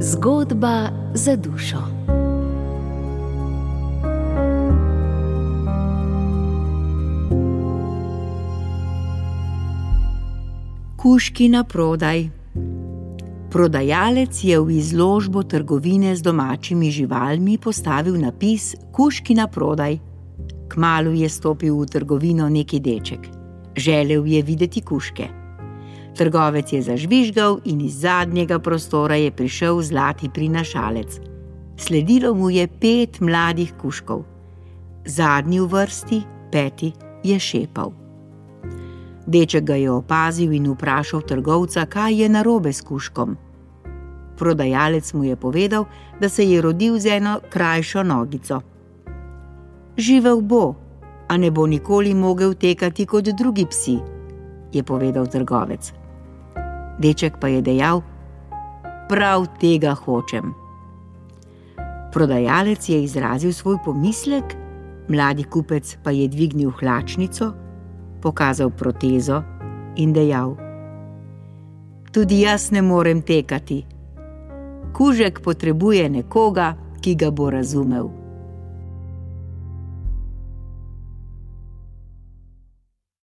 Zgodba za dušo. Kužki na prodaj. Prodajalec je v izložbo trgovine z domačimi živalmi postavil napis Kužki na prodaj. Kmalu je stopil v trgovino neki deček. Želel je videti kužke. Trgovec je zažvižgal in iz zadnjega prostora je prišel zlati prinašalec. Sledilo mu je 5 mladih kužkov. Zadnji v vrsti, 5, je šepal. Deček ga je opazil in vprašal trgovca, kaj je narobe s kužkom. Prodajalec mu je povedal, da se je rodil z eno krajšo nogico. Živel bo, a ne bo nikoli mogel tekati kot drugi psi, je povedal trgovec. Deček pa je dejal, prav tega hočem. Prodajalec je izrazil svoj pomislek, mladi kupec pa je dvignil hlačnico, pokazal protezo in dejal, tudi jaz ne morem tekati. Kužek potrebuje nekoga, ki ga bo razumel.